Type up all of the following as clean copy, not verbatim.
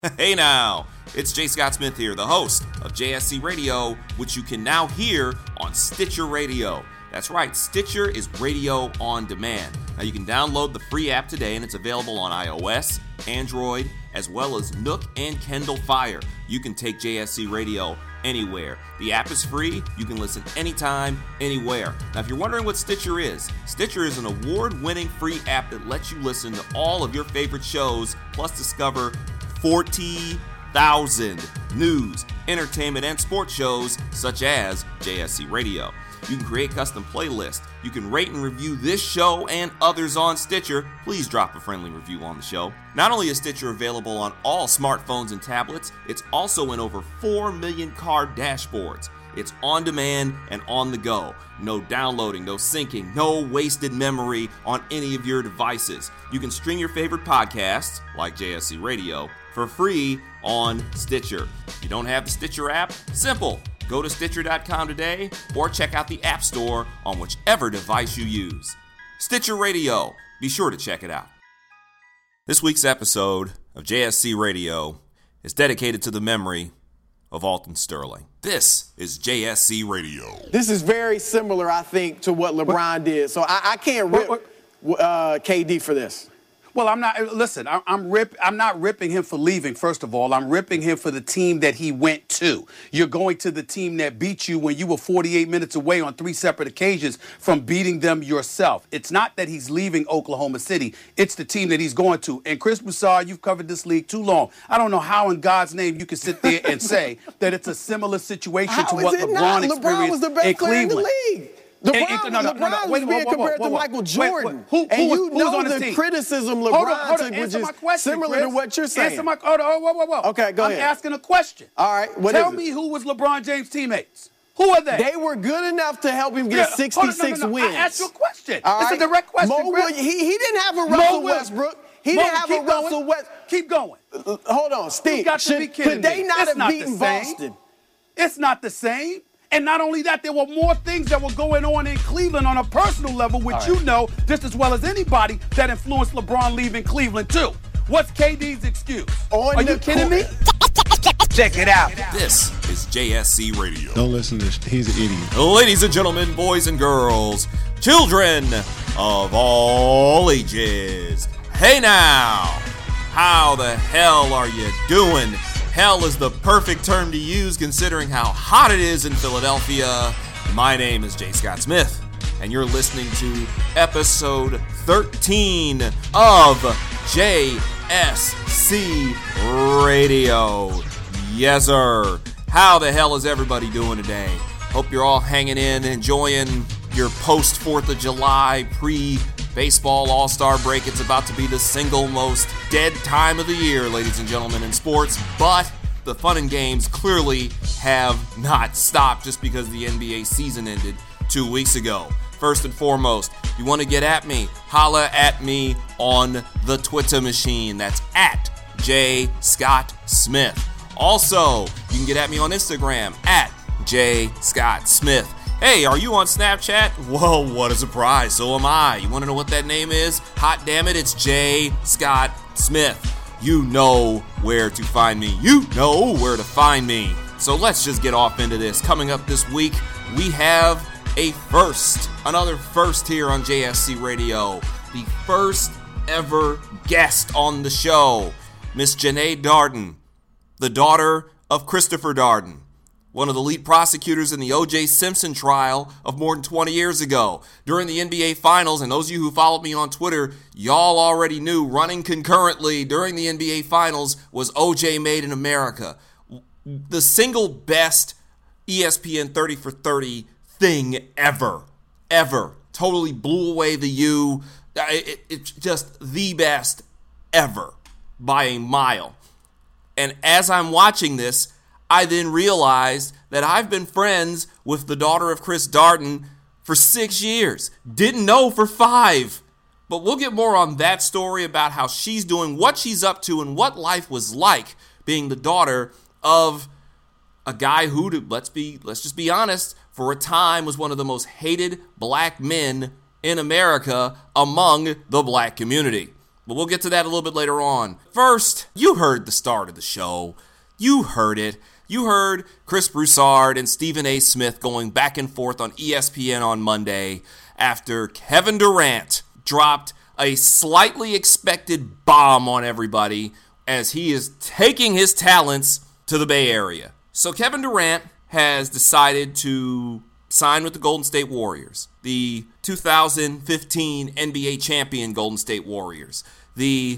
Hey now, it's J. Scott Smith here, the host of JSC Radio, which you can now hear on Stitcher Radio. That's right, Stitcher is radio on demand. Now you can download the free app today, and it's available on iOS, Android, as well as Nook and Kindle Fire. You can take JSC Radio anywhere. The app is free. You can listen anytime, anywhere. Now, if you're wondering what Stitcher is an award-winning free app that lets you listen to all of your favorite shows, plus discover 40,000 news, entertainment, and sports shows such as JSC Radio. You can create custom playlists. You can rate and review this show and others on Stitcher. Please drop a friendly review on the show. Not only is Stitcher available on all smartphones and tablets, it's also in over 4 million car dashboards. It's on demand and on the go. No downloading, no syncing, no wasted memory on any of your devices. You can stream your favorite podcasts, like JSC Radio, for free on Stitcher. If you don't have the Stitcher app, simple. Go to Stitcher.com today or check out the App Store on whichever device you use. Stitcher Radio. Be sure to check it out. This week's episode of JSC Radio is dedicated to the memory of Alton Sterling. This is JSC Radio. This is very similar, I think, to what LeBron did. So I can't rip KD for this. Well, I'm not. Listen, I'm not ripping him for leaving. First of all, I'm ripping him for the team that he went to. You're going to the team that beat you when you were 48 minutes away on 3 separate occasions from beating them yourself. It's not that he's leaving Oklahoma City. It's the team that he's going to. And Chris Broussard, you've covered this league too long. I don't know how in God's name you can sit there and say that it's a similar situation to what LeBron experienced LeBron was the best in player Cleveland. In the league. LeBron was being compared to Michael Jordan. Who you was know on his the team? criticism LeBron took, which is similar to what you're saying. Whoa. Okay, go ahead. I'm asking a question. All right, Tell me who was LeBron James' teammates. Who are they? They were good enough to help him get 66 wins. I asked you a question. All right. It's a direct question, Chris. He didn't have a Russell Westbrook. He didn't have a Russell Westbrook. Keep going. Hold on, Steve. You got to be kidding Could they me. not have beaten Boston? It's not the same. And not only that, there were more things that were going on in Cleveland on a personal level, which you know just as well as anybody that influenced LeBron leaving Cleveland, too. What's KD's excuse? Are you kidding me? Check it out. This is JSC Radio. Don't listen to this. He's an idiot. Ladies and gentlemen, boys and girls, children of all ages. Hey now, how the hell are you doing? Hell is the perfect term to use considering how hot it is in Philadelphia. My name is J. Scott Smith, and you're listening to episode 13 of JSC Radio. Yes, sir. How the hell is everybody doing today? Hope you're all hanging in, enjoying your post-4th of July pre-baseball all-star break. It's about to be the single most dead time of the year, ladies and gentlemen, in sports. But the fun and games clearly have not stopped just because the NBA season ended 2 weeks ago. First and foremost, you want to get at me, holla at me on the Twitter machine. That's at J. Scott Smith. Also, you can get at me on Instagram at J. Scott Smith. Hey, are you on Snapchat? Whoa, what a surprise. So am I. You want to know what that name is? Hot damn it, it's J. Scott Smith. You know where to find me. You know where to find me. So let's just get off into this. Coming up this week, we have a first. Another first here on JSC Radio. The first ever guest on the show. Miss Janai Darden, the daughter of Christopher Darden, one of the lead prosecutors in the O.J. Simpson trial of more than 20 years ago. During the NBA Finals, and those of you who followed me on Twitter, y'all already knew running concurrently during the NBA Finals was O.J. Made in America. The single best ESPN 30 for 30 thing ever. Totally blew away the U. It's just the best ever by a mile. And as I'm watching this, I then realized that I've been friends with the daughter of Chris Darden for 6 years. Didn't know for 5. But we'll get more on that story about how she's doing, what she's up to, and what life was like being the daughter of a guy who, let's just be honest, for a time was one of the most hated black men in America among the black community. But we'll get to that a little bit later on. First, you heard the start of the show. You heard it. You heard Chris Broussard and Stephen A. Smith going back and forth on ESPN on Monday after Kevin Durant dropped a slightly expected bomb on everybody as he is taking his talents to the Bay Area. So Kevin Durant has decided to sign with the Golden State Warriors, the 2015 NBA champion Golden State Warriors, the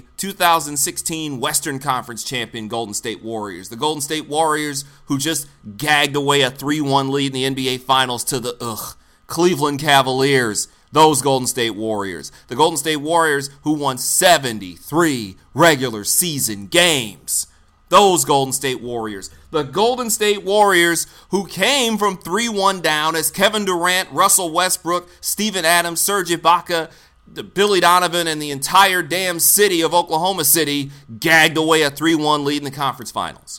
2016 Western Conference champion Golden State Warriors, the Golden State Warriors who just gagged away a 3-1 lead in the NBA Finals to the Cleveland Cavaliers. Those Golden State Warriors. The Golden State Warriors who won 73 regular season games. Those Golden State Warriors. The Golden State Warriors who came from 3-1 down as Kevin Durant, Russell Westbrook, Steven Adams, Serge Ibaka, Billy Donovan, and the entire damn city of Oklahoma City gagged away a 3-1 lead in the conference finals.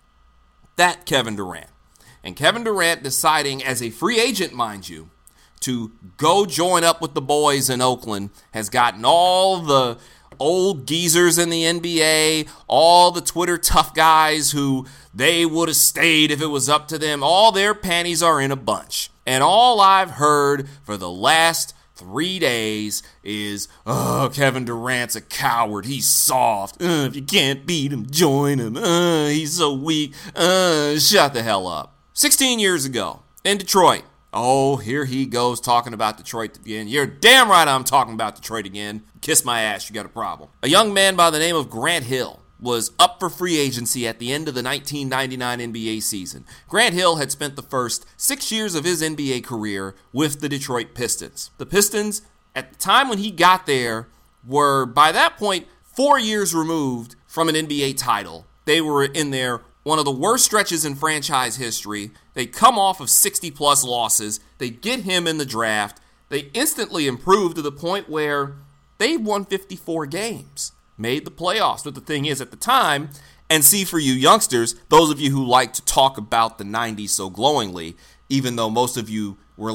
That Kevin Durant. And Kevin Durant deciding as a free agent, mind you, to go join up with the boys in Oakland has gotten all the old geezers in the NBA, all the Twitter tough guys who they would have stayed if it was up to them. All their panties are in a bunch. And all I've heard for the last 3 days is, Kevin Durant's a coward. He's soft. If you can't beat him, join him. He's so weak. Shut the hell up. 16 years ago in Detroit. Oh, here he goes talking about Detroit again. You're damn right I'm talking about Detroit again. Kiss my ass, you got a problem. A young man by the name of Grant Hill was up for free agency at the end of the 1999 NBA season. Grant Hill had spent the first 6 years of his NBA career with the Detroit Pistons. The Pistons, at the time when he got there, were by that point 4 years removed from an NBA title. They were in their one of the worst stretches in franchise history. They come off of 60-plus losses. They get him in the draft. They instantly improve to the point where they won 54 games, made the playoffs. But the thing is, at the time, and see for you youngsters, those of you who like to talk about the 90s so glowingly, even though most of you were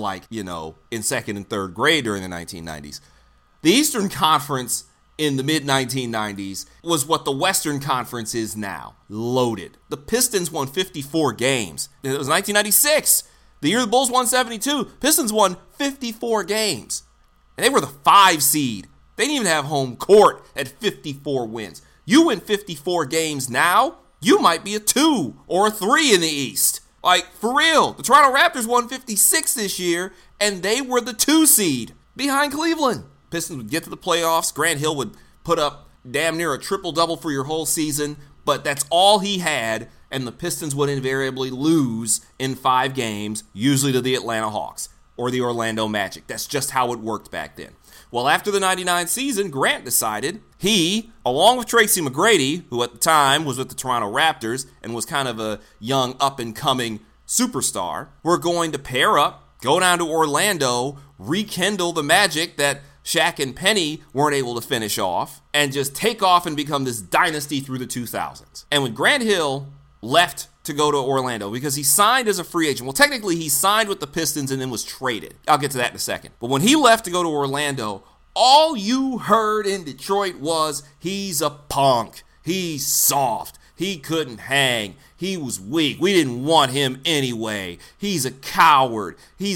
in second and third grade during the 1990s, the Eastern Conference in the mid-1990s was what the Western Conference is now, loaded. The Pistons won 54 games. It was 1996. The year the Bulls won 72. Pistons won 54 games. And they were the 5 seed. They didn't even have home court at 54 wins. You win 54 games now, you might be a 2 or a 3 in the East. Like, for real. The Toronto Raptors won 56 this year, and they were the 2 seed behind Cleveland. Pistons would get to the playoffs. Grant Hill would put up damn near a triple-double for your whole season, but that's all he had, and the Pistons would invariably lose in 5 games, usually to the Atlanta Hawks or the Orlando Magic. That's just how it worked back then. Well, after the 99 season, Grant decided he, along with Tracy McGrady, who at the time was with the Toronto Raptors and was kind of a young up-and-coming superstar, were going to pair up, go down to Orlando, rekindle the magic that Shaq and Penny weren't able to finish off, and just take off and become this dynasty through the 2000s. And when Grant Hill left to go to Orlando, because he signed as a free agent, well, technically he signed with the Pistons and then was traded. I'll get to that in a second. But when he left to go to Orlando, all you heard in Detroit was, he's a punk, he's soft, he couldn't hang, he was weak, we didn't want him anyway, he's a coward,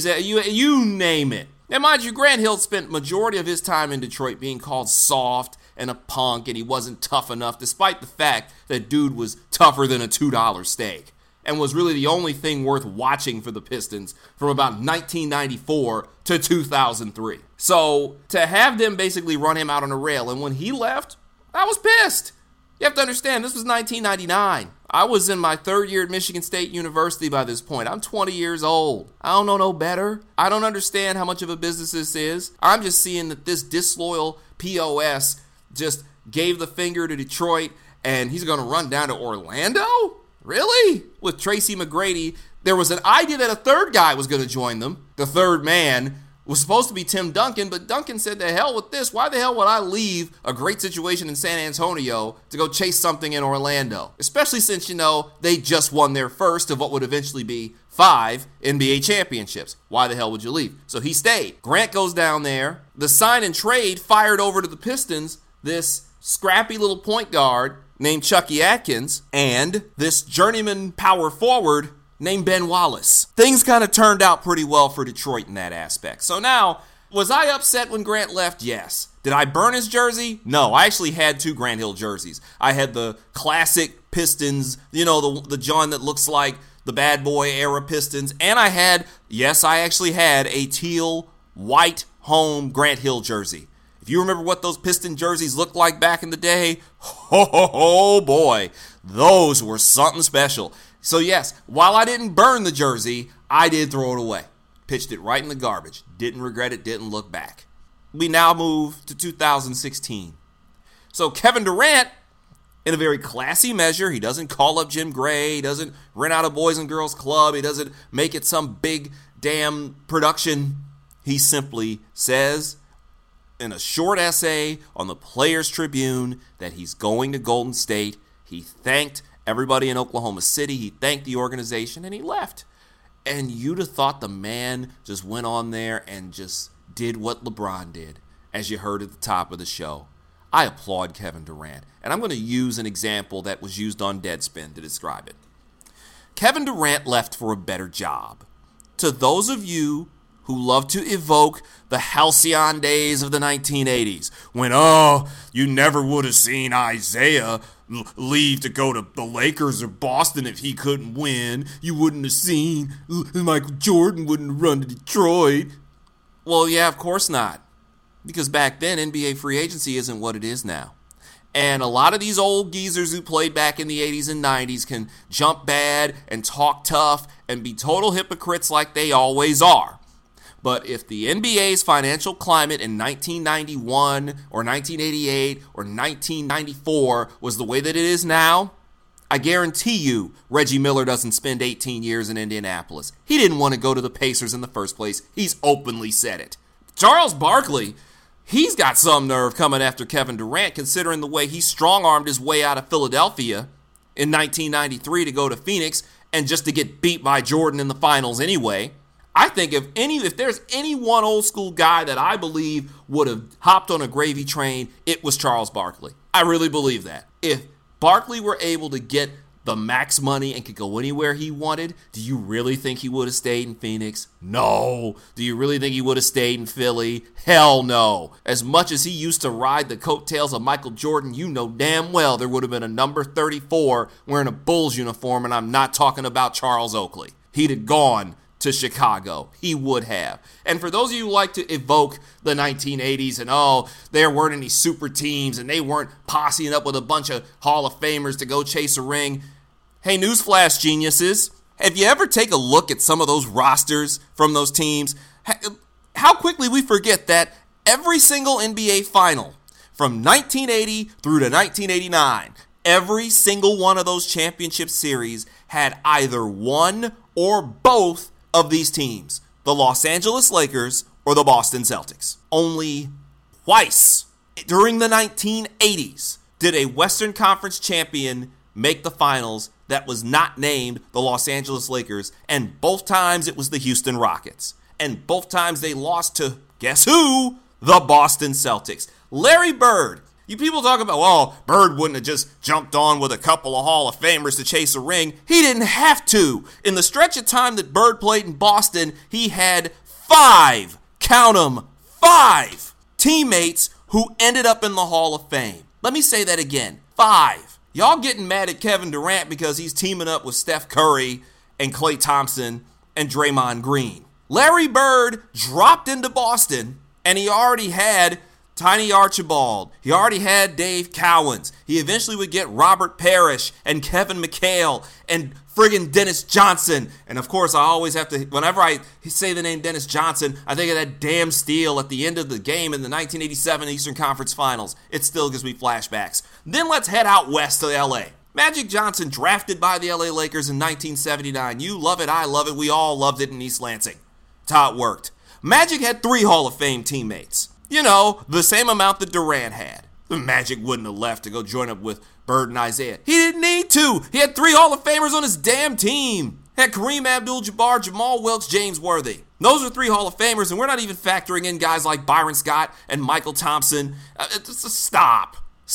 you name it. Now, mind you, Grant Hill spent majority of his time in Detroit being called soft and a punk, and he wasn't tough enough, despite the fact that dude was tougher than a $2 steak and was really the only thing worth watching for the Pistons from about 1994 to 2003. So to have them basically run him out on a rail, and when he left, I was pissed. You have to understand, this was 1999. I was in my 3rd year at Michigan State University by this point. I'm 20 years old. I don't know no better. I don't understand how much of a business this is. I'm just seeing that this disloyal POS just gave the finger to Detroit, and he's going to run down to Orlando? Really? With Tracy McGrady, there was an idea that a 3rd guy was going to join them. The 3rd man was supposed to be Tim Duncan, but Duncan said, the hell with this. Why the hell would I leave a great situation in San Antonio to go chase something in Orlando? Especially since, they just won their first of what would eventually be 5 NBA championships. Why the hell would you leave? So he stayed. Grant goes down there. The sign and trade fired over to the Pistons. this scrappy little point guard named Chucky Atkins and this journeyman power forward named Ben Wallace. Things kind of turned out pretty well for Detroit in that aspect. So now, was I upset when Grant left? Yes. Did I burn his jersey? No, I actually had 2 Grant Hill jerseys. I had the classic Pistons, the John that looks like the bad boy era Pistons, and I actually had a teal white home Grant Hill jersey. If you remember what those Piston jerseys looked like back in the day, oh boy, those were something special. So yes, while I didn't burn the jersey, I did throw it away. Pitched it right in the garbage. Didn't regret it, didn't look back. We now move to 2016. So Kevin Durant, in a very classy measure, he doesn't call up Jim Gray, he doesn't rent out a Boys and Girls Club, he doesn't make it some big damn production. He simply says in a short essay on the Players Tribune that he's going to Golden State. He thanked everybody in Oklahoma City, he thanked the organization, and he left. And you'd have thought the man just went on there and just did what LeBron did, as you heard at the top of the show. I applaud Kevin Durant, and I'm going to use an example that was used on Deadspin to describe it. Kevin Durant left for a better job. To those of you who love to evoke the halcyon days of the 1980s, when, you never would have seen Isaiah leave to go to the Lakers or Boston if he couldn't win. You wouldn't have seen Michael Jordan wouldn't run to Detroit. Well, yeah, of course not. Because back then, NBA free agency isn't what it is now. And a lot of these old geezers who played back in the 80s and 90s can jump bad and talk tough and be total hypocrites like they always are. But if the NBA's financial climate in 1991 or 1988 or 1994 was the way that it is now, I guarantee you Reggie Miller doesn't spend 18 years in Indianapolis. He didn't want to go to the Pacers in the first place. He's openly said it. Charles Barkley, he's got some nerve coming after Kevin Durant, considering the way he strong-armed his way out of Philadelphia in 1993 to go to Phoenix and just to get beat by Jordan in the finals anyway. I think if there's any one old school guy that I believe would have hopped on a gravy train, it was Charles Barkley. I really believe that. If Barkley were able to get the max money and could go anywhere he wanted, do you really think he would have stayed in Phoenix? No. Do you really think he would have stayed in Philly? Hell no. As much as he used to ride the coattails of Michael Jordan, you know damn well there would have been a number 34 wearing a Bulls uniform, and I'm not talking about Charles Oakley. He'd have gone to Chicago. He would have. And for those of you who like to evoke the 1980s and, there weren't any super teams and they weren't posseing up with a bunch of Hall of Famers to go chase a ring, hey, newsflash geniuses, have you ever take a look at some of those rosters from those teams? How quickly we forget that every single NBA final from 1980 through to 1989, every single one of those championship series had either one or both of these teams, the Los Angeles Lakers or the Boston Celtics. Only twice during the 1980s did a Western Conference champion make the finals that was not named the Los Angeles Lakers, and both times it was the Houston Rockets. And both times they lost to, guess who? The Boston Celtics. Larry Bird. You people talk about, Bird wouldn't have just jumped on with a couple of Hall of Famers to chase a ring. He didn't have to. In the stretch of time that Bird played in Boston, he had 5, count them, 5 teammates who ended up in the Hall of Fame. Let me say that again, 5. Y'all getting mad at Kevin Durant because he's teaming up with Steph Curry and Klay Thompson and Draymond Green. Larry Bird dropped into Boston, and he already had Tiny Archibald. He already had Dave Cowens. He eventually would get Robert Parrish and Kevin McHale and friggin' Dennis Johnson. And of course, I always have to, whenever I say the name Dennis Johnson, I think of that damn steal at the end of the game in the 1987 Eastern Conference Finals. It still gives me flashbacks. Then let's head out west to LA. Magic Johnson drafted by the LA Lakers in 1979. You love it, I love it, we all loved it in East Lansing. That's how it worked. Magic had 3 Hall of Fame teammates. You know, the same amount that Durant had. The Magic wouldn't have left to go join up with Bird and Isaiah. He didn't need to. He had 3 Hall of Famers on his damn team. Had Kareem Abdul-Jabbar, Jamal Wilkes, James Worthy. Those are 3 Hall of Famers, and we're not even factoring in guys like Byron Scott and Michael Thompson. Stop.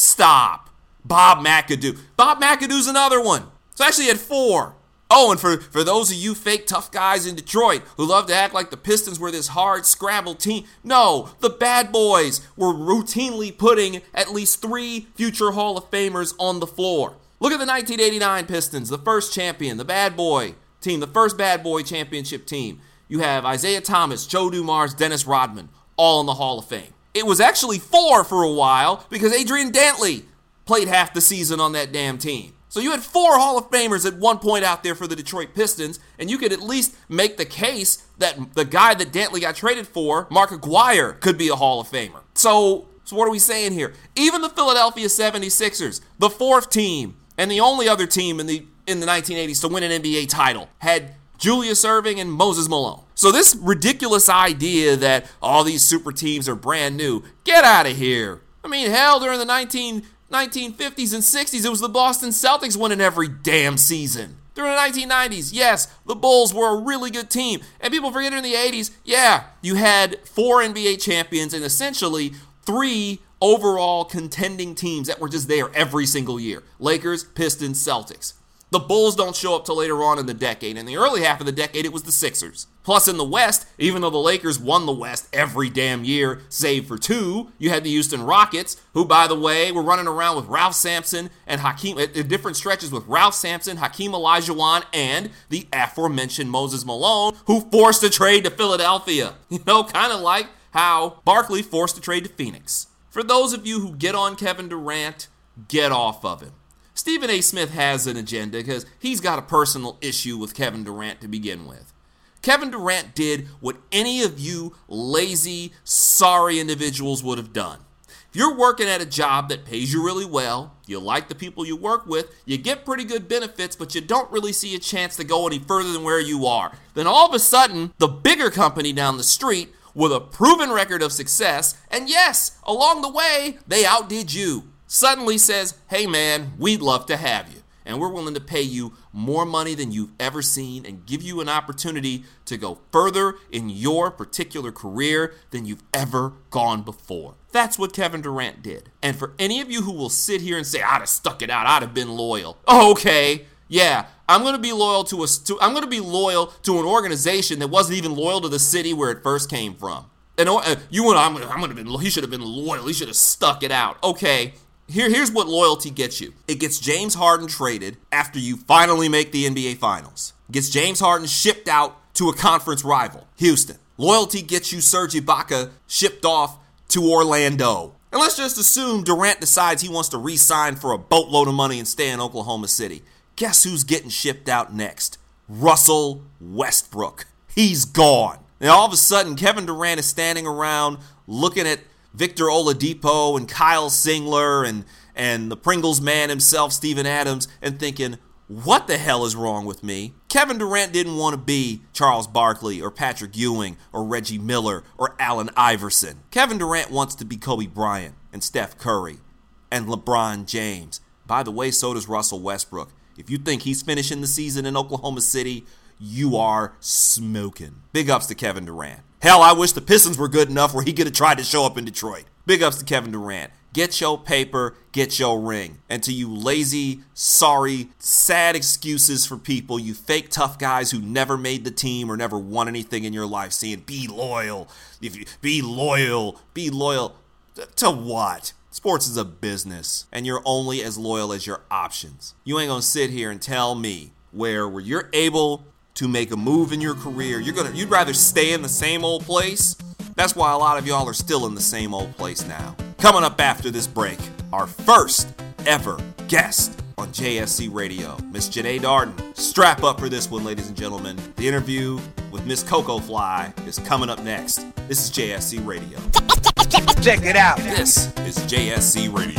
Bob McAdoo. Bob McAdoo's another one. So I actually had 4. Oh, and for those of you fake tough guys in Detroit who love to act like the Pistons were this hard scrabble team, no, the bad boys were routinely putting at least 3 future Hall of Famers on the floor. Look at the 1989 Pistons, the first champion, the bad boy team, the first bad boy championship team. You have Isaiah Thomas, Joe Dumars, Dennis Rodman, all in the Hall of Fame. It was actually 4 for a while because Adrian Dantley played half the season on that damn team. So you had 4 Hall of Famers at one point out there for the Detroit Pistons, and you could at least make the case that the guy that Dantley got traded for, Mark Aguirre, could be a Hall of Famer. So what are we saying here? Even the Philadelphia 76ers, the 4th team and the only other team in the 1980s to win an NBA title, had Julius Erving and Moses Malone. So this ridiculous idea that all these super teams are brand new, get out of here. I mean, hell, during the 1950s and 60s, it was the Boston Celtics winning every damn season. During the 1990s, yes, the Bulls were a really good team. And people forget in the 80s, yeah, you had 4 NBA champions and essentially 3 overall contending teams that were just there every single year. Lakers, Pistons, Celtics. The Bulls don't show up till later on in the decade. In the early half of the decade, it was the Sixers. Plus, in the West, even though the Lakers won the West every damn year, save for 2, you had the Houston Rockets, who, by the way, were running around with Ralph Sampson and Hakeem at different stretches with Ralph Sampson, Hakeem Olajuwon, and the aforementioned Moses Malone, who forced a trade to Philadelphia. You know, kind of like how Barkley forced a trade to Phoenix. For those of you who get on Kevin Durant, get off of him. Stephen A. Smith has an agenda because he's got a personal issue with Kevin Durant to begin with. Kevin Durant did what any of you lazy, sorry individuals would have done. If you're working at a job that pays you really well, you like the people you work with, you get pretty good benefits, but you don't really see a chance to go any further than where you are, then all of a sudden, the bigger company down the street with a proven record of success, and yes, along the way, they outdid you, suddenly says, hey man, we'd love to have you. And we're willing to pay you more money than you've ever seen and give you an opportunity to go further in your particular career than you've ever gone before. That's what Kevin Durant did. And for any of you who will sit here and say, I'd have stuck it out, I'd have been loyal. Oh, okay, yeah, I'm going to be loyal to an organization that wasn't even loyal to the city where it first came from. And he should have been loyal. He should have stuck it out. Okay. Here's what loyalty gets you. It gets James Harden traded after you finally make the NBA Finals. It gets James Harden shipped out to a conference rival, Houston. Loyalty gets you Serge Ibaka shipped off to Orlando. And let's just assume Durant decides he wants to re-sign for a boatload of money and stay in Oklahoma City. Guess who's getting shipped out next? Russell Westbrook. He's gone. And all of a sudden, Kevin Durant is standing around looking at Victor Oladipo and Kyle Singler and the Pringles man himself, Steven Adams, and thinking, what the hell is wrong with me? Kevin Durant didn't want to be Charles Barkley or Patrick Ewing or Reggie Miller or Allen Iverson. Kevin Durant wants to be Kobe Bryant and Steph Curry and LeBron James. By the way, so does Russell Westbrook. If you think he's finishing the season in Oklahoma City, you are smoking. Big ups to Kevin Durant. Hell, I wish the Pistons were good enough where he could have tried to show up in Detroit. Big ups to Kevin Durant. Get your paper, get your ring. And to you lazy, sorry, sad excuses for people, you fake tough guys who never made the team or never won anything in your life, saying be loyal. Be loyal to what? Sports is a business, and you're only as loyal as your options. You ain't gonna sit here and tell me where you're able to make a move in your career, you'd rather stay in the same old place. That's why a lot of y'all are still in the same old place now. Coming up after this break, our first ever guest on JSC Radio, Miss Janae Darden. Strap up for this one, ladies and gentlemen. The interview with Miss Coco Fly is coming up next. This is JSC Radio. Check it out. This is JSC Radio.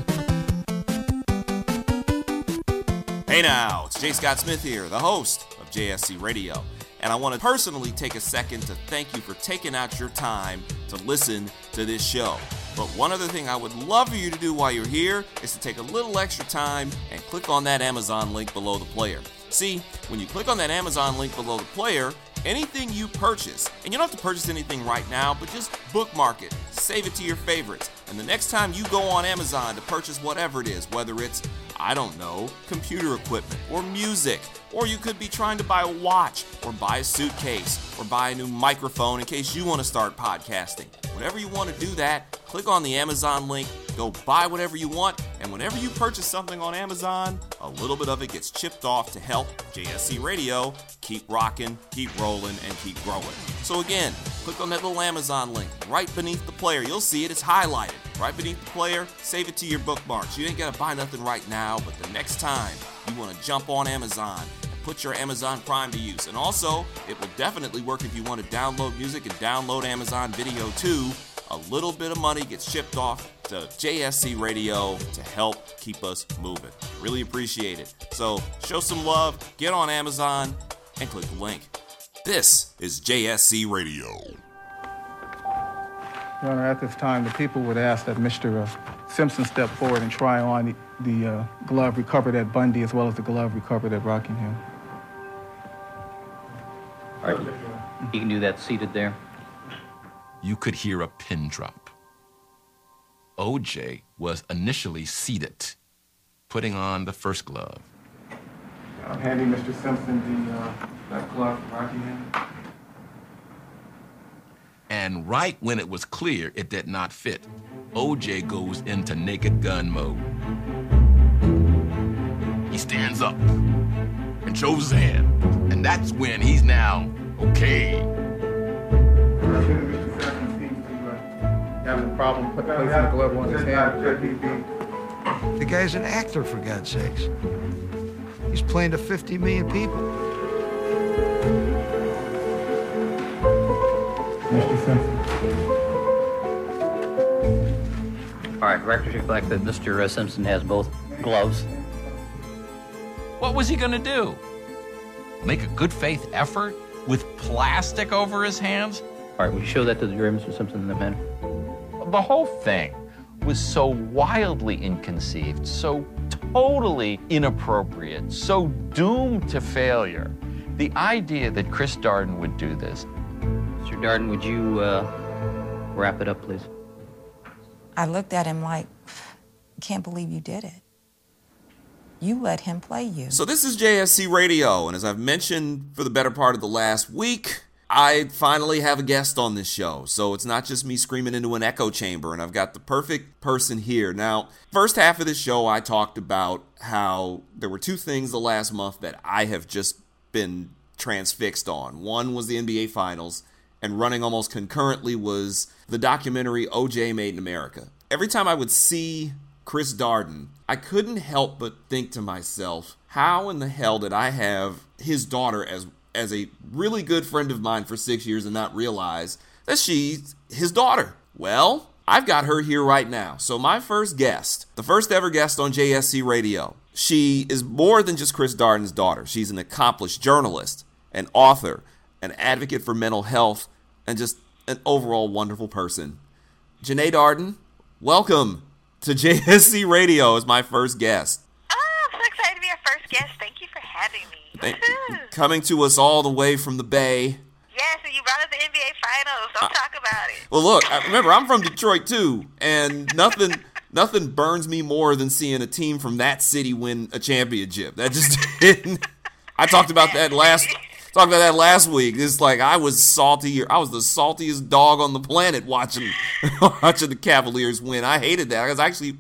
Hey now, it's J. Scott Smith here, the host of JSC Radio. And I want to personally take a second to thank you for taking out your time to listen to this show. But one other thing I would love for you to do while you're here is to take a little extra time and click on that Amazon link below the player. See, when you click on that Amazon link below the player, anything you purchase, and you don't have to purchase anything right now, but just bookmark it, save it to your favorites, and the next time you go on Amazon to purchase whatever it is, whether it's, I don't know, computer equipment or music, or you could be trying to buy a watch or buy a suitcase or buy a new microphone in case you want to start podcasting. Whenever you want to do that, click on the Amazon link, go buy whatever you want, and whenever you purchase something on Amazon, a little bit of it gets chipped off to help JSC Radio keep rocking, keep rolling, and keep growing. So again, click on that little Amazon link right beneath the player. You'll see it, it's highlighted. Right beneath the player, save it to your bookmarks. You ain't got to buy nothing right now, but the next time you want to jump on Amazon and put your Amazon Prime to use. And also, it will definitely work if you want to download music and download Amazon Video too. A little bit of money gets shipped off to JSC Radio to help keep us moving. Really appreciate it. So show some love, get on Amazon, and click the link. This is JSC Radio. Your Honor, at this time, the people would ask that Mr. Simpson step forward and try on the glove recovered at Bundy as well as the glove recovered at Rockingham. All right, you can do that seated there. You could hear a pin drop. O.J. was initially seated, putting on the first glove. I'm handing Mr. Simpson that glove from Rockingham. And right when it was clear it did not fit, O.J. goes into Naked Gun mode. He stands up and shows his hand. And that's when he's now okay. Mr. Simpson seems to be having a problem placing the glove on his hand. The guy's an actor, for God's sakes. He's playing to 50 million people. Mr. Simpson. All right, records reflect that Mr. Simpson has both gloves. What was he gonna do? Make a good faith effort with plastic over his hands? All right, will you show that to the jury, Mr. Simpson, in a minute? The whole thing was so wildly inconceived, so totally inappropriate, so doomed to failure. The idea that Chris Darden would do this. Mr. Darden, would you wrap it up, please? I looked at him like, can't believe you did it. You let him play you. So this is JSC Radio, and as I've mentioned for the better part of the last week, I finally have a guest on this show. So it's not just me screaming into an echo chamber, and I've got the perfect person here. Now, first half of the show, I talked about how there were two things the last month that I have just been transfixed on. One was the NBA Finals, and running almost concurrently was the documentary O.J. Made in America. Every time I would see Chris Darden, I couldn't help but think to myself, how in the hell did I have his daughter as a really good friend of mine for 6 years and not realize that she's his daughter? Well, I've got her here right now. So my first guest, the first ever guest on JSC Radio, she is more than just Chris Darden's daughter. She's an accomplished journalist, an author, an advocate for mental health, and just an overall wonderful person. Janae Darden, welcome to JSC Radio as my first guest. Oh, I'm so excited to be your first guest. Thank you for having me. Coming to us all the way from the Bay. Yes, and you brought up the NBA Finals. Don't talk about it. Well, look, remember, I'm from Detroit, too, and nothing burns me more than seeing a team from that city win a championship. That just didn't. I talked about that last week. It's like I was salty. I was the saltiest dog on the planet watching the Cavaliers win. I hated that because actually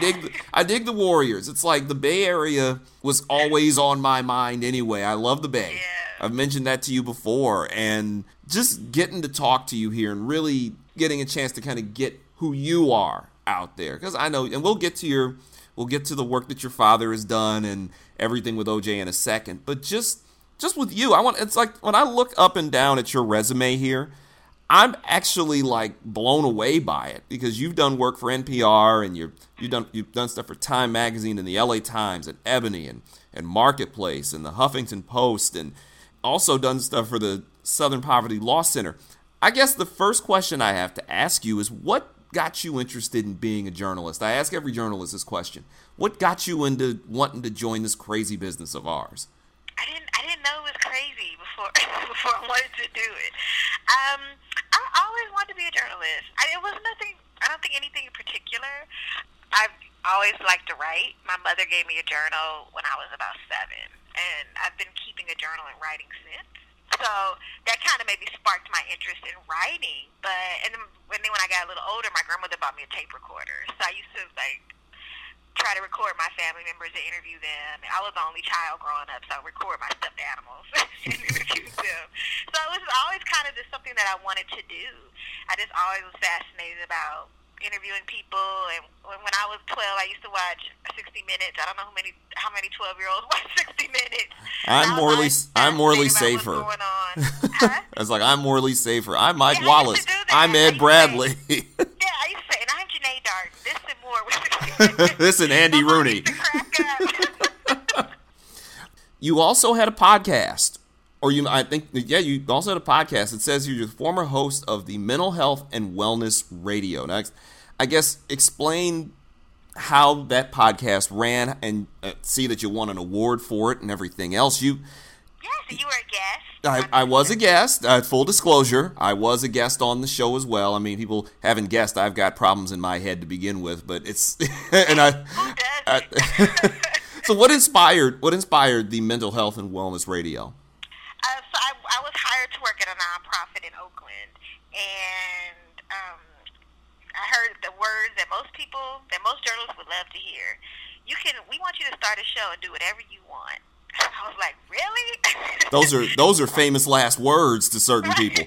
I dig the Warriors. It's like the Bay Area was always on my mind anyway. I love the Bay. Yeah. I've mentioned that to you before, and just getting to talk to you here and really getting a chance to kind of get who you are out there, because I know, and we'll get to the work that your father has done and everything with OJ in a second, but just with you, it's like when I look up and down at your resume here, I'm actually like blown away by it, because you've done work for NPR and you've done stuff for Time Magazine and the LA Times and Ebony and Marketplace and the Huffington Post, and also done stuff for the Southern Poverty Law Center. I guess the first question I have to ask you is, what got you interested in being a journalist? I ask every journalist this question. What got you into wanting to join this crazy business of ours? I didn't know it was crazy before before before I wanted to do it. I always wanted to be a journalist. It was nothing. I don't think anything in particular. I've always liked to write. My mother gave me a journal when I was about 7, and I've been keeping a journal and writing since. So that kind of maybe sparked my interest in writing. And then when I got a little older, my grandmother bought me a tape recorder. So I used to try to record my family members and interview them. And I was the only child growing up, so I would record my stuffed animals and interview them. So it was always kind of just something that I wanted to do. I just always was fascinated about interviewing people. And when I was 12, I used to watch 60 Minutes. I don't know how many 12-year-olds watch 60 Minutes. I'm Morley Safer. Huh? I was like, I'm Morley Safer. I'm Mike Wallace. I'm Ed Bradley. Yeah, I used to say, and I'm Janae Dark. This and more with 60 Minutes. This and Andy Rooney. You also had a podcast. You also had a podcast. It says you're the former host of the Mental Health and Wellness Radio. Now, I guess explain how that podcast ran and see that you won an award for it and everything else. Yes, you were a guest. I was a guest. Full disclosure, I was a guest on the show as well. I mean, people haven't guessed. I've got problems in my head to begin with, but it's and Who does? So what inspired the Mental Health and Wellness Radio? So I was hired to work at a nonprofit in Oakland, and I heard the words that most journalists would love to hear. We want you to start a show and do whatever you want. I was like, really? Those are famous last words to certain people.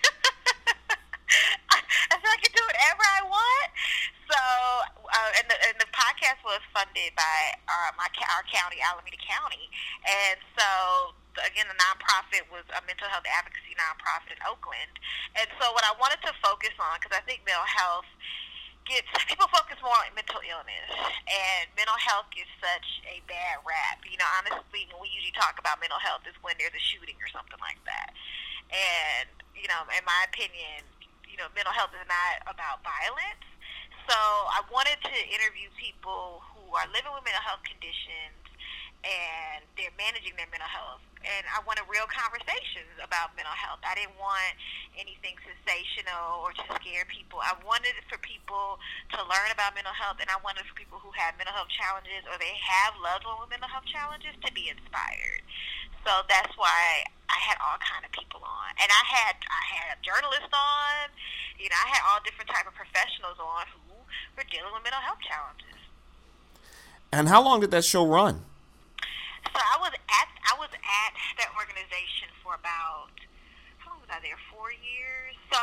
I said I can do whatever I want. So, and the podcast was funded by our county, Alameda County, and so. Again, the nonprofit was a mental health advocacy nonprofit in Oakland. And so what I wanted to focus on, because I think mental health people focus more on mental illness, and mental health is such a bad rap. Honestly, when we usually talk about mental health is when there's a shooting or something like that. And, in my opinion, mental health is not about violence. So I wanted to interview people who are living with mental health conditions, and they're managing their mental health. And I wanted real conversations about mental health. I didn't want anything sensational or to scare people. I wanted for people to learn about mental health, and I wanted for people who have mental health challenges or they have loved ones with mental health challenges to be inspired. So that's why I had all kind of people on. And I had journalists on. I had all different type of professionals on who were dealing with mental health challenges. And how long did that show run? So I was at that organization for about, how long was I there? 4 years. So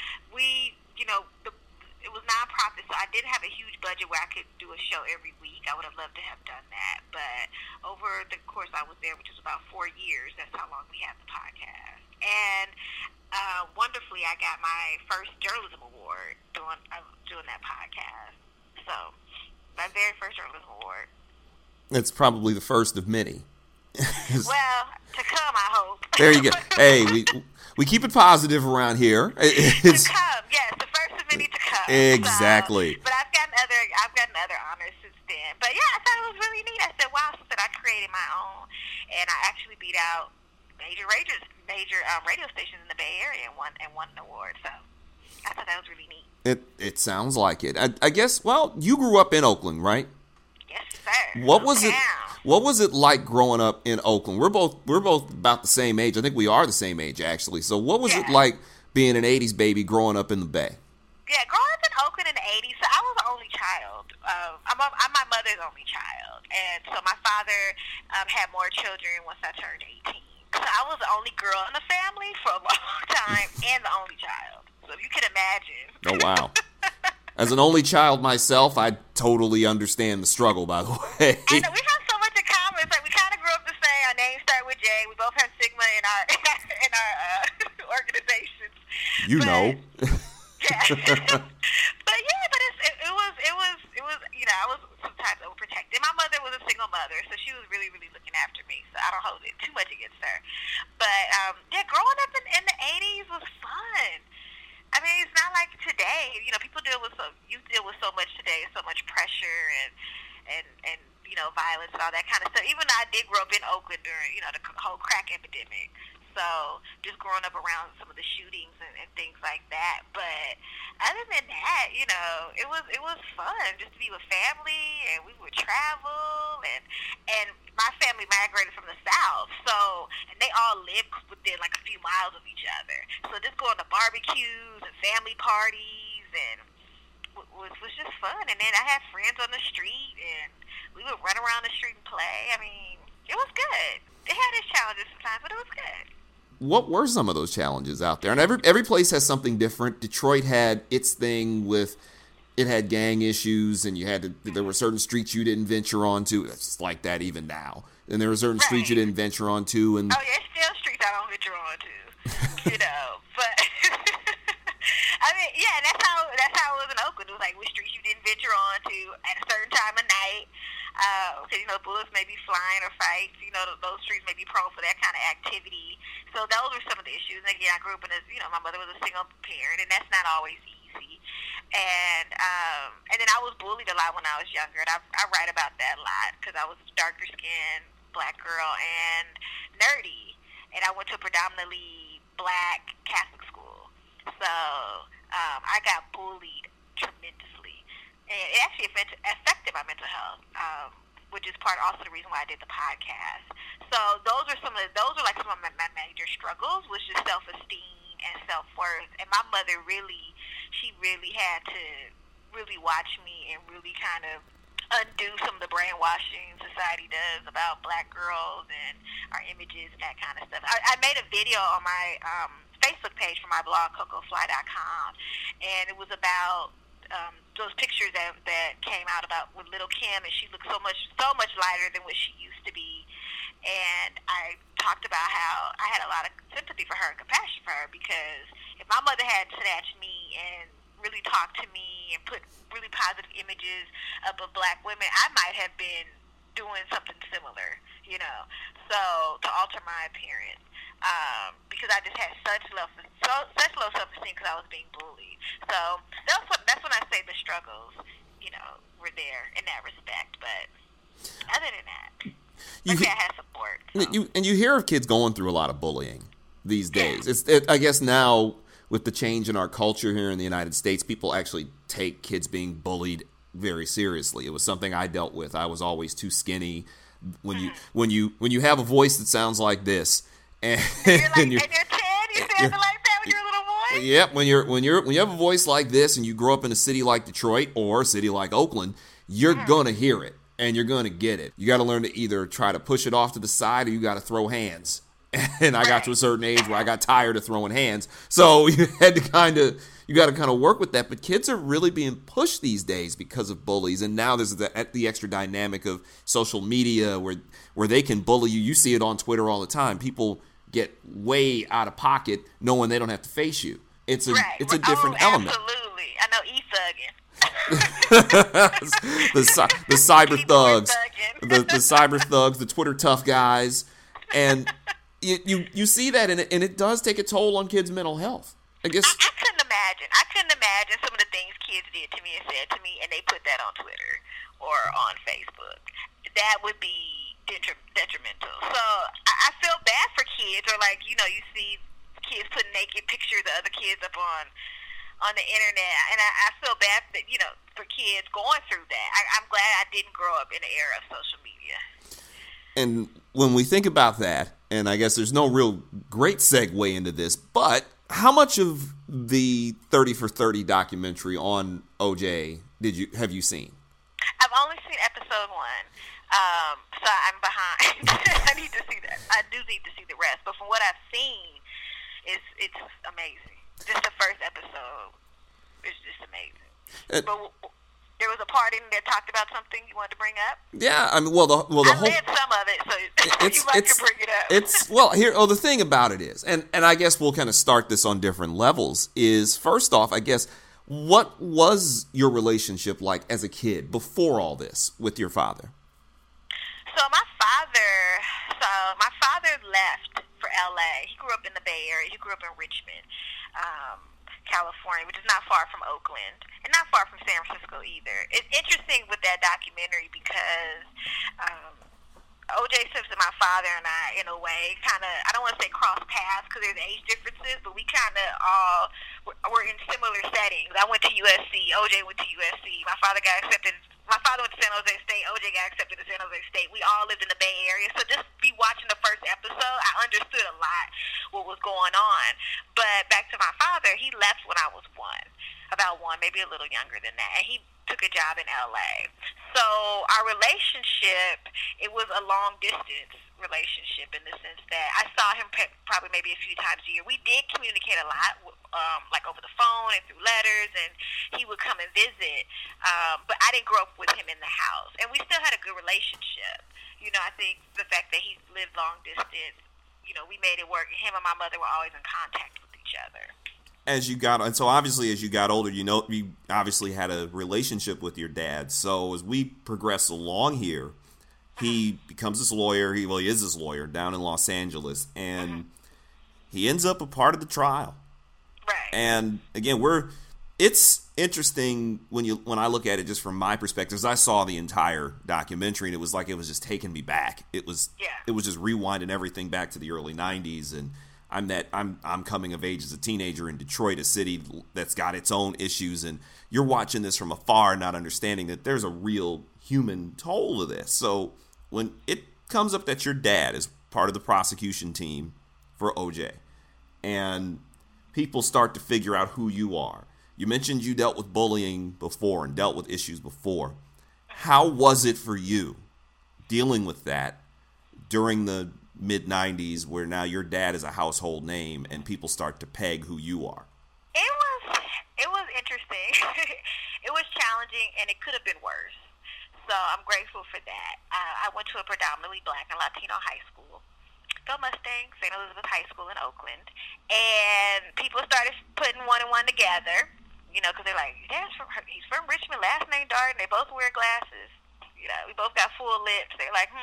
it was nonprofit, so I didn't have a huge budget where I could do a show every week. I would have loved to have done that, but over the course I was there, which was about 4 years, that's how long we had the podcast. And wonderfully, I got my first journalism award doing that podcast. So my very first journalism award. It's probably the first of many. Well, to come, I hope. There you go. Hey, we keep it positive around here. To come, yes, the first of many to come. Exactly. So, but I've gotten other honors since then. But yeah, I thought it was really neat. I said, wow, something I created my own, and I actually beat out major radio stations in the Bay Area and won an award. So I thought that was really neat. It sounds like it. I guess. Well, you grew up in Oakland, right? Yes, sir. What was it like growing up in Oakland? We're both about the same age. I think we are the same age, actually. So what was it like being an 80s baby growing up in the Bay? Yeah, growing up in Oakland in the 80s, so I was the only child. I'm my mother's only child. And so my father had more children once I turned 18. So I was the only girl in the family for a long time and the only child. So if you can imagine. Oh, wow. As an only child myself, I totally understand the struggle, by the way. I know, we have so much in common. It's like we kind of grew up the same. Our names start with J. We both have Sigma in our organizations. Know. Yeah. But it was I was sometimes overprotected. My mother was a single mother, so she was really, really looking after me. So I don't hold it too much against her. But growing up in the 80s was fun. I mean, it's not like today. People deal with so much today, so much pressure and violence and all that kind of stuff. Even though I did grow up in Oakland during the whole crack epidemic. So just growing up around some of the shootings and things like that. But other than that, you know, it was fun just to be with family, and we would travel, and my family migrated from the South, so, and they all lived within like a few miles of each other. So just going to barbecues and family parties and was just fun. And then I had friends on the street, and we would run around the street and play. I mean, it was good. It had its challenges sometimes, but it was good. What were some of those challenges out there? And every place has something different. Detroit had its thing with, it had gang issues, and there were certain streets you didn't venture onto. It's like that even now. And there were certain streets you didn't venture onto. And oh yeah, still streets I don't venture onto. You know, but I mean, yeah, that's how it was in Oakland. It was like which streets you didn't venture onto at a certain time of night. Because, you know, bullets may be flying or fights. You know, those streets may be prone for that kind of activity. So those were some of the issues. And again, I grew up in my mother was a single parent, and that's not always easy. And then I was bullied a lot when I was younger, and I write about that a lot because I was darker skinned, black girl, and nerdy. And I went to a predominantly black Catholic school. So I got bullied tremendously. And it actually affected my mental health, which is part also the reason why I did the podcast. So those are some of my major struggles, was just self-esteem and self-worth. And my mother she really had to really watch me and really kind of undo some of the brainwashing society does about black girls and our images and that kind of stuff. I made a video on my Facebook page for my blog, CocoFly.com, and it was about those pictures that came out about with Little Kim, and she looked so much lighter than what she used to be. And I talked about how I had a lot of sympathy for her and compassion for her, because if my mother had snatched me and really talked to me and put really positive images up of black women, I might have been doing something similar, you know, so to alter my appearance. Because I just had such low self-esteem because I was being bullied. So that's when I say the struggles, you know, were there in that respect. But other than that, I had support. So. You hear of kids going through a lot of bullying these days. I guess now with the change in our culture here in the United States, people actually take kids being bullied very seriously. It was something I dealt with. I was always too skinny. When you have a voice that sounds like this. And you're 10, you sounded like that when you were a little boy? Yep, when you have a voice like this and you grow up in a city like Detroit or a city like Oakland, you're gonna hear it and you're gonna get it. You gotta learn to either try to push it off to the side or you gotta throw hands. And I got to a certain age where I got tired of throwing hands. So you gotta kind of work with that. But kids are really being pushed these days because of bullies. And now there's the extra dynamic of social media where they can bully you. You see it on Twitter all the time. People get way out of pocket knowing they don't have to face you. It's a different element. Absolutely. I know the cyber thugs, the cyber thugs, the Twitter tough guys, and you see that, and it does take a toll on kids' mental health. I guess I couldn't imagine some of the things kids did to me and said to me, and they put that on Twitter or on Facebook. That would be detrimental. So I feel bad for kids, or like, you know, you see kids putting naked pictures of other kids up on the internet, and I feel bad that, you know, for kids going through that. I'm glad I didn't grow up in the era of social media. And when we think about that, and I guess there's no real great segue into this, but how much of the 30 for 30 documentary on OJ have you seen? I've only seen episode 1. So I'm behind. I need to see that. I do need to see the rest. But from what I've seen, it's amazing. Just the first episode is just amazing. But there was a part in there that talked about something you wanted to bring up. Yeah, I mean, the whole. I read some of it, so you like to bring it up. The thing about it is, and I guess we'll kind of start this on different levels. Is first off, I guess, what was your relationship like as a kid before all this with your father? So my father left for LA. He grew up in the Bay Area. He grew up in Richmond, California, which is not far from Oakland and not far from San Francisco either. It's interesting with that documentary because O.J. Simpson, my father and I, in a way, kind of, I don't want to say cross paths because there's age differences, but we kind of all were in similar settings. I went to USC. O.J. went to USC. My father went to San Jose State. O.J. got accepted to San Jose State. We all lived in the Bay Area. So just be watching the first episode, I understood a lot what was going on. But back to my father, he left when I was about one, maybe a little younger than that. And he took a job in L.A. So our relationship, it was a long-distance relationship in the sense that I saw him probably maybe a few times a year. We did communicate a lot, like over the phone and through letters, and he would come and visit. But I didn't grow up with him in the house. And we still had a good relationship. You know, I think the fact that he lived long-distance, you know, we made it work. Him and my mother were always in contact with each other. And so obviously as you got older, you know, you obviously had a relationship with your dad. So as we progress along here, he becomes this lawyer. He is this lawyer down in Los Angeles, and he ends up a part of the trial. Right. And again, it's interesting when I look at it just from my perspective. I saw the entire documentary, and it was like it was just taking me back. It was just rewinding everything back to the early 90s, and I'm coming of age as a teenager in Detroit, a city that's got its own issues, and you're watching this from afar, not understanding that there's a real human toll to this. So when it comes up that your dad is part of the prosecution team for OJ, and people start to figure out who you are. You mentioned you dealt with bullying before and dealt with issues before. How was it for you dealing with that during the mid-90s, where now your dad is a household name and people start to peg who you are? It was interesting. It was challenging, and it could have been worse. So I'm grateful for that. I went to a predominantly Black and Latino high school, Go Mustangs, St. Elizabeth High School in Oakland, and people started putting one and one together, you know, because they're like, he's from Richmond, last name Darden, they both wear glasses. You know, we both got full lips. They're like,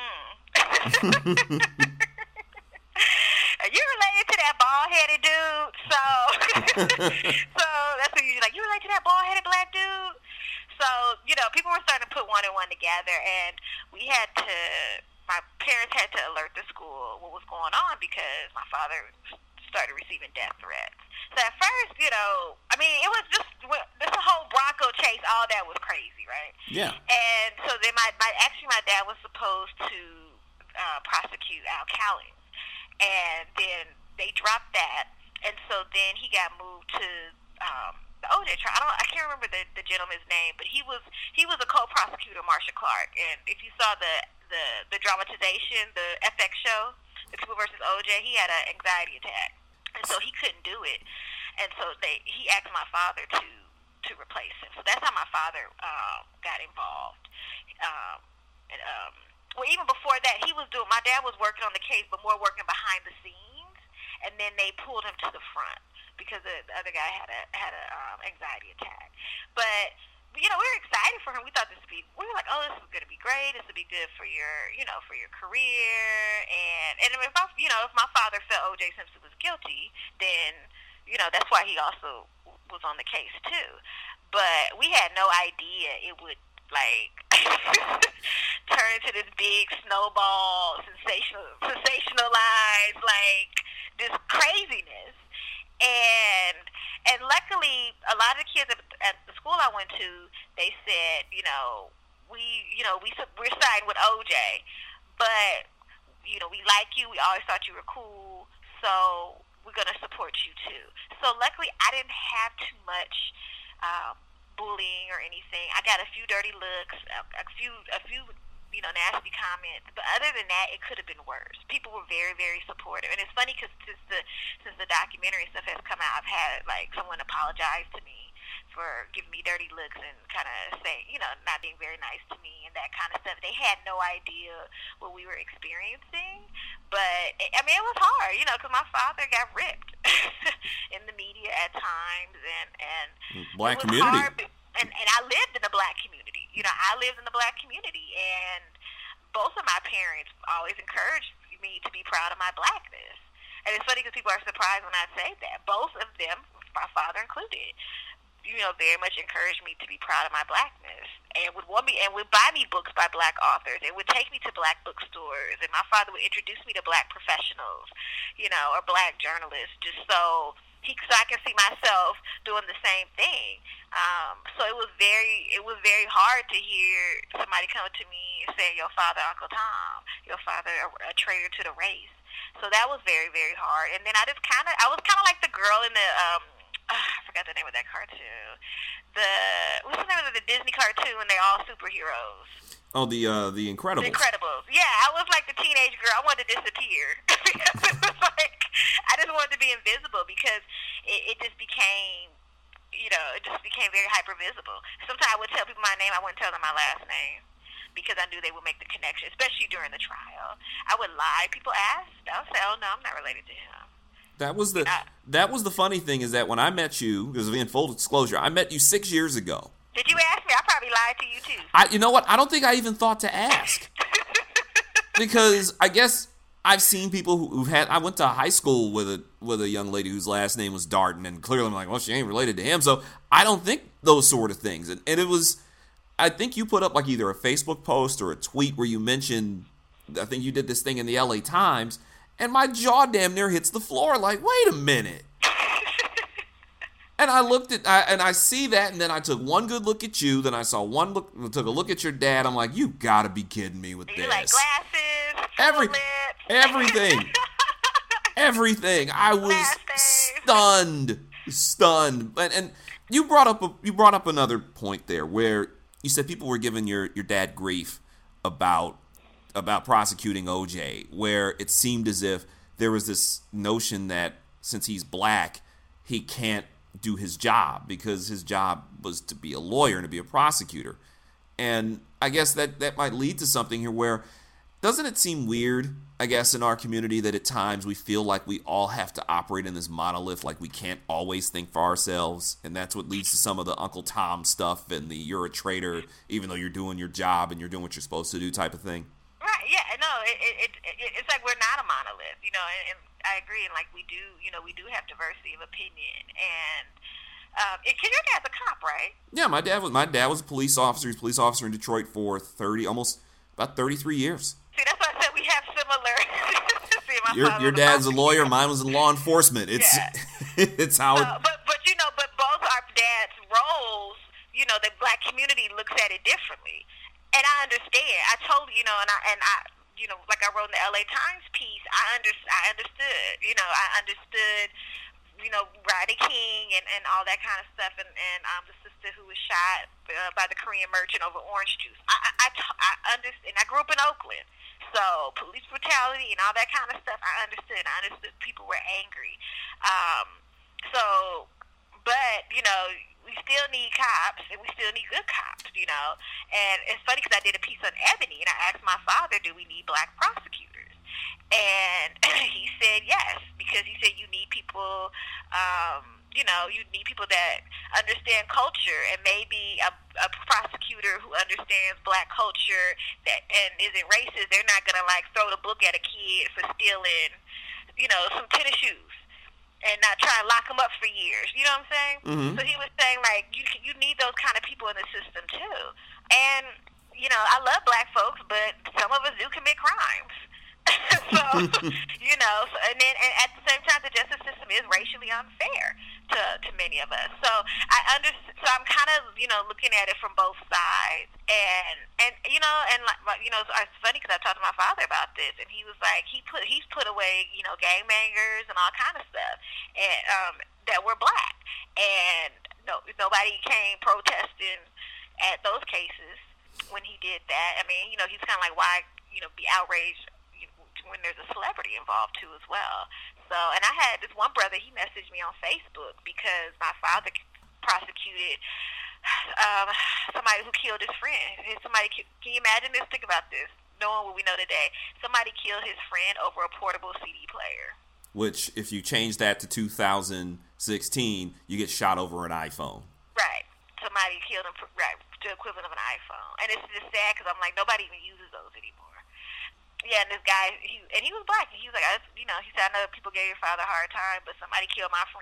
Are you related to that bald-headed dude? So that's what you're like, you related to that bald-headed Black dude? So, you know, people were starting to put one and one together, and my parents had to alert the school what was going on because my father started receiving death threats. So at first, you know, I mean, it was just this whole Bronco chase, all that was crazy, right? Yeah. And so then my dad was supposed to prosecute Al Cowlings, and then they dropped that, and so then he got moved to the OJ trial. I can't remember the gentleman's name, but he was a co-prosecutor, Marsha Clark. And if you saw the dramatization, the FX show, The People versus OJ, he had an anxiety attack, and so he couldn't do it. And so he asked my father to replace him. So that's how my father got involved. Well, even before that, my dad was working on the case, but more working behind the scenes. And then they pulled him to the front because the other guy had a anxiety attack. But you know, we were excited for him. We thought we were like, oh, this is going to be great. This will be good for your, you know, for your career. And if my father felt O.J. Simpson was guilty, then, you know, that's why he also was on the case too. But we had no idea it would like turn into this big snowball, sensationalized, like this craziness. And luckily, a lot of the kids at the school I went to, they said, we're siding with OJ, but you know, we like you. We always thought you were cool, so we're gonna support you too. So luckily, I didn't have too much bullying or anything. I got a few dirty looks, a few nasty comments, but other than that, it could have been worse. People were very, very supportive, and it's funny because since the documentary stuff has come out, I've had like someone apologize to me for giving me dirty looks and kind of saying, you know, not being very nice to me and that kind of stuff. They had no idea what we were experiencing, but I mean, it was hard, you know, because my father got ripped in the media at times, and Black it was community. hard, and I lived in the Black community. You know, I lived in the Black community, and both of my parents always encouraged me to be proud of my Blackness. And it's funny because people are surprised when I say that. Both of them, my father included, very much encouraged me to be proud of my blackness, and would buy me books by black authors, and would take me to black bookstores, and my father would introduce me to black professionals, or black journalists, just so I can see myself doing the same thing. So it was very hard to hear somebody come to me and say, "Your father, Uncle Tom, your father, a traitor to the race." So that was very, very hard. And then I was kind of like the girl in the I forgot the name of that cartoon. What's the name of the Disney cartoon when they're all superheroes? Oh, the Incredibles. The Incredibles. Yeah, I was like the teenage girl. I wanted to disappear. Because it was like, I just wanted to be invisible because it just became, very hyper visible. Sometimes I would tell people my name. I wouldn't tell them my last name because I knew they would make the connection, especially during the trial. I would lie. People asked. I would say, "Oh no, I'm not related to him." That was the funny thing is that when I met you, because in full disclosure, I met you 6 years ago. Did you ask me? I probably lied to you too. You know what? I don't think I even thought to ask. Because I guess I've seen people who've had. I went to high school with a young lady whose last name was Darden, and clearly I'm like, well, she ain't related to him. So I don't think those sort of things. And it was, I think you put up like either a Facebook post or a tweet where you mentioned, I think you did this thing in the LA Times. And my jaw damn near hits the floor like, wait a minute. And I looked at, and I see that, and then I took one good look at you, then I took a look at your dad. I'm like, you gotta be kidding me with this. You like glasses, everything. Everything. I was stunned. And you brought up another point there where you said people were giving your dad grief about prosecuting OJ, where it seemed as if there was this notion that since he's black, he can't do his job because his job was to be a lawyer and to be a prosecutor. And I guess that might lead to something here where, doesn't it seem weird, I guess, in our community that at times we feel like we all have to operate in this monolith, like we can't always think for ourselves, and that's what leads to some of the Uncle Tom stuff and the you're a traitor even though you're doing your job and you're doing what you're supposed to do type of thing. Right, yeah, no, it's like we're not a monolith, and I agree, and like we do have diversity of opinion, and because your dad's a cop, right? Yeah, my dad was a police officer. He was a police officer in Detroit for about 33 years. See, that's why I said we have similar. Your dad's a lawyer, mine was in law enforcement. It's it's how. But both our dad's roles, the black community looks at it differently. And I understand. I totally, and I, like I wrote in the LA Times piece, I understood. I understood, Rodney King and all that kind of stuff, and the sister who was shot by the Korean merchant over orange juice. I understand. I grew up in Oakland, so police brutality and all that kind of stuff, I understood. I understood people were angry. But we still need cops, and we still need good cops, And it's funny because I did a piece on Ebony, and I asked my father, do we need black prosecutors? And he said yes, because he said you need people, you need people that understand culture, and maybe a prosecutor who understands black culture and isn't racist. They're not going to, throw the book at a kid for stealing, some tennis shoes. And not try and lock them up for years. You know what I'm saying? Mm-hmm. So he was saying, you need those kind of people in the system, too. And, I love black folks, but some of us do commit crimes. And then at the same time, the justice system is racially unfair to many of us. So so I'm kind of, looking at it from both sides. And it's funny because I talked to my father about this, and he was like, he's put away, gangbangers and all kind of stuff, and that were black. And nobody came protesting at those cases when he did that. I mean, he's kind of like, why, be outraged when there's a celebrity involved too as well. So, and I had this one brother, he messaged me on Facebook because my father prosecuted somebody who killed his friend. Can you imagine this? Think about this. Knowing what we know today, somebody killed his friend over a portable CD player. Which, if you change that to 2016, you get shot over an iPhone. Right. Somebody killed him, right, the equivalent of an iPhone. And it's just sad because I'm like, nobody even uses those anymore. Yeah, and this guy, he was black, and he was like, he said, I know people gave your father a hard time, but somebody killed my friend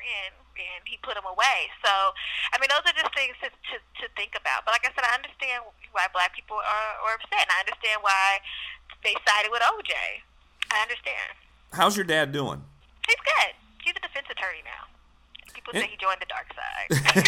and he put him away. So, I mean, those are just things to think about. But like I said, I understand why black people are upset, and I understand why they sided with OJ. I understand. How's your dad doing? He's good. He's a defense attorney now. People say he joined the dark side.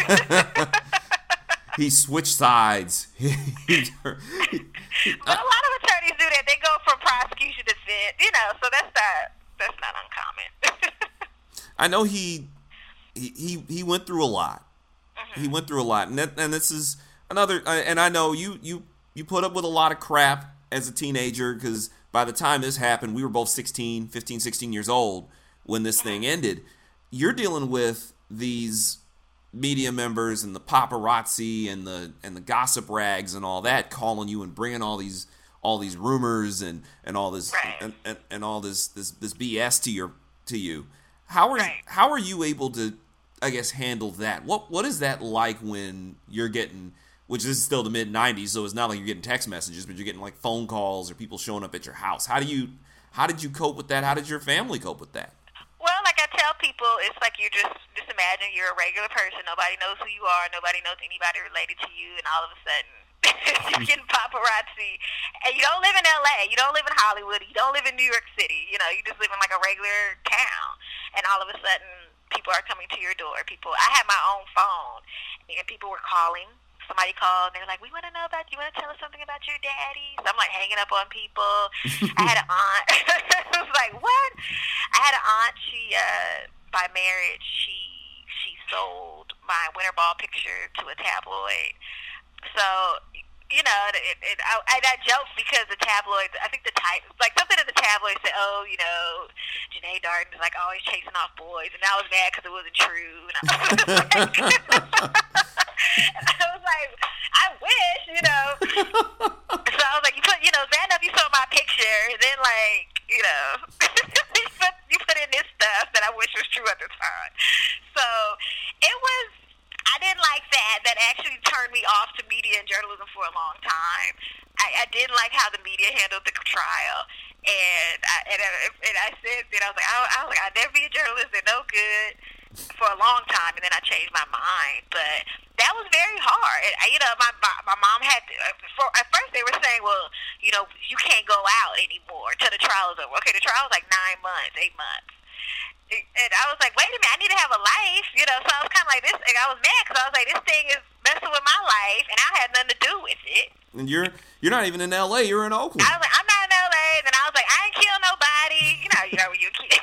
He switched sides. But a lot of attorneys do that. They go from prosecution to defense, so that's not uncommon. I know he went through a lot. Mm-hmm. He went through a lot, and this is another. And I know you put up with a lot of crap as a teenager, because by the time this happened, we were both 15, 16 years old when this thing ended. You're dealing with these media members and the paparazzi and the gossip rags and all that, calling you and bringing all these rumors and all this right. and all this BS to you. How are you able to, I guess, handle that? What is that like when you're getting, which is still the mid-90s, so it's not like you're getting text messages, but you're getting like phone calls or people showing up at your house. How did you cope with that? How did your family cope with that? Well, like I tell people, it's like you just imagine you're a regular person. Nobody knows who you are. Nobody knows anybody related to you, and all of a sudden you're getting paparazzi. And you don't live in L.A. You don't live in Hollywood. You don't live in New York City. You just live in like a regular town. And all of a sudden people are coming to your door. I had my own phone, and people were calling. Somebody called, and they were like, we want to know about you. Want to tell us something about your daddy? So I'm like hanging up on people. I had an aunt. I was like, what? I had an aunt. She, by marriage, she sold my winter ball picture to a tabloid. So, I joked because the tabloids, I think the title, like something in the tabloid said, Janae Darden is like always chasing off boys. And I was mad because it wasn't true. And I was like, I wish, So I was like, you bad enough you saw my picture, and then you put in this stuff that I wish was true at the time. So I didn't like that. That actually turned me off to media and journalism for a long time. I didn't like how the media handled the trial. And I said, I was like, I'd never be a journalist. They're no good. For a long time, and then I changed my mind. But that was very hard. My mom had to, at first they were saying, well, you can't go out anymore till the trial is over. Okay, the trial was like 9 months, 8 months. And I was like, wait a minute, I need to have a life, So I was kind of like this. Like, I was mad because I was like, this thing is messing with my life, and I had nothing to do with it. And you're not even in L.A. You're in Oakland. I was like, I'm not in L.A. And I was like, I ain't kill nobody. When you're a kid.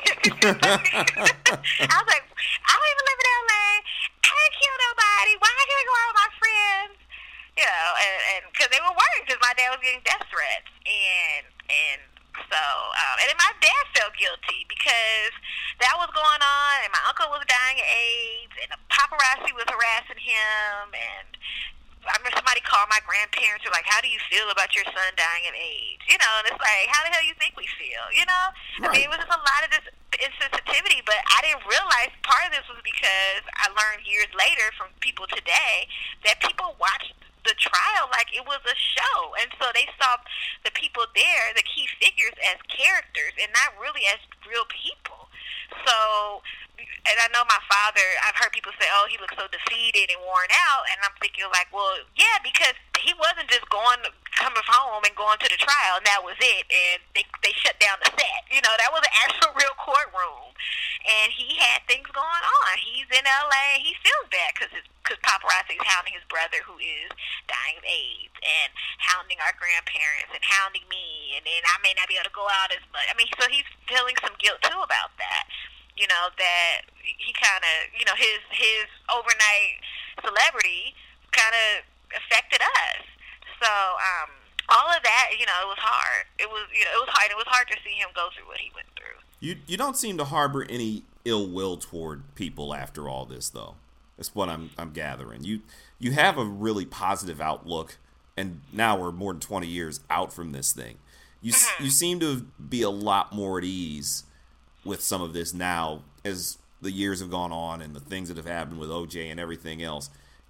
I was like, I don't even live in L.A. I ain't kill nobody. Why can't I go out with my friends? And because they were worried because my dad was getting death threats, and so and then my dad felt guilty because that was going on, and my uncle was dying of AIDS, and the paparazzi was harassing him, and I remember somebody called my grandparents, were like, how do you feel about your son dying of AIDS? And it's like, how the hell you think we feel? Right. I mean, it was just a lot of this insensitivity, but I didn't realize part of this was because I learned years later from people today that people watched the trial like it was a show, and so they saw the people there, the key figures, as characters and not really as real people. So, and I know my father, I've heard people say, he looks so defeated and worn out, and I'm thinking like, well, yeah, because he wasn't just coming home and going to the trial, and that was it, and they shut down the set. That was an actual real courtroom, and he had things going on. He's in L.A., he feels bad because paparazzi is hounding his brother who is dying of AIDS, and hounding our grandparents, and hounding me, and then I may not be able to go out as much. I mean, so he's feeling some guilt too about that. That he kind of, his overnight celebrity kind of affected us. So, all of that, it was hard. It was hard. It was hard to see him go through what he went through. You don't seem to harbor any ill will toward people after all this, though. That's what I'm gathering. You have a really positive outlook, and now we're more than 20 years out from this thing. You seem to be a lot more at ease with some of this now as the years have gone on and the things that have happened with OJ and everything else.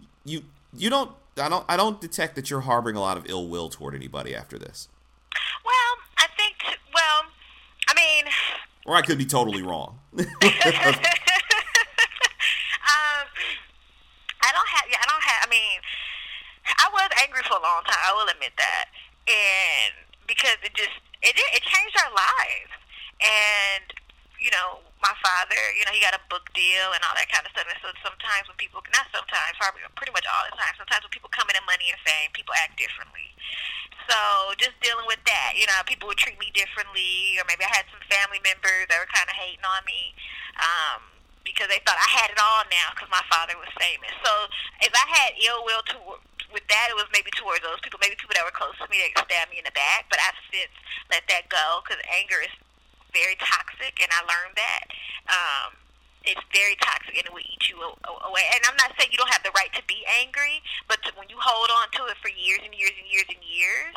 I don't detect that you're harboring a lot of ill will toward anybody after this. I mean, or I could be totally wrong. admit that. And because it changed our lives. And, you know, my father, you know, he got a book deal and all that kind of stuff. And so sometimes when people, not sometimes, probably pretty much all the time, sometimes when people come into money and fame, people act differently. So just dealing with that, you know, people would treat me differently, or maybe I had some family members that were kind of hating on me because they thought I had it all now because my father was famous. So if I had ill will with that, it was maybe towards those people, maybe people that were close to me that stabbed me in the back. But I've since let that go because anger is very toxic, and I learned that. It's very toxic, and it will eat you away. And I'm not saying you don't have the right to be angry, but when you hold on to it for years and years and years and years,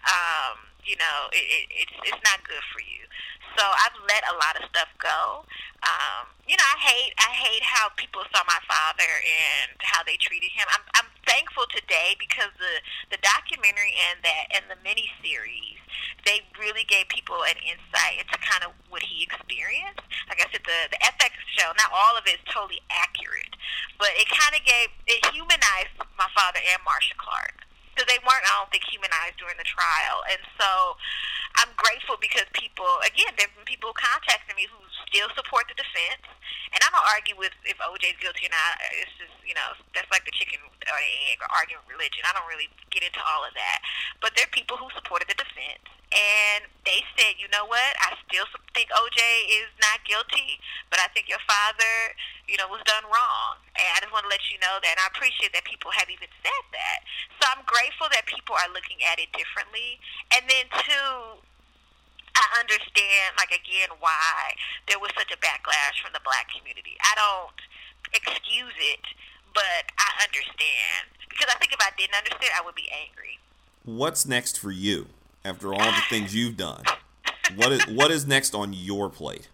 you know, it's not good for you. So I've let a lot of stuff go. You know, I hate how people saw my father and how they treated him. I'm thankful today because the documentary and the miniseries, they really gave people an insight into kind of what he experienced. Like I said, the FX show, not all of it is totally accurate, but it kind of humanized my father and Marcia Clark. Because they weren't, I don't think, humanized during the trial. And so I'm grateful because people, again, there have been people contacting me who still support the defense. And I don't argue with if OJ's guilty or not. It's just, you know, that's like the chicken or the egg or arguing religion. I don't really get into all of that. But there are people who supported the defense. And they said, you know what, I still think OJ is not guilty, but I think your father, you know, was done wrong. And I just want to let you know that. And I appreciate that people have even said that. So I'm grateful that people are looking at it differently. And then, too, I understand, like, again, why there was such a backlash from the black community. I don't excuse it, but I understand. Because I think if I didn't understand, I would be angry. What's next for you after all the things you've done? What is next on your plate?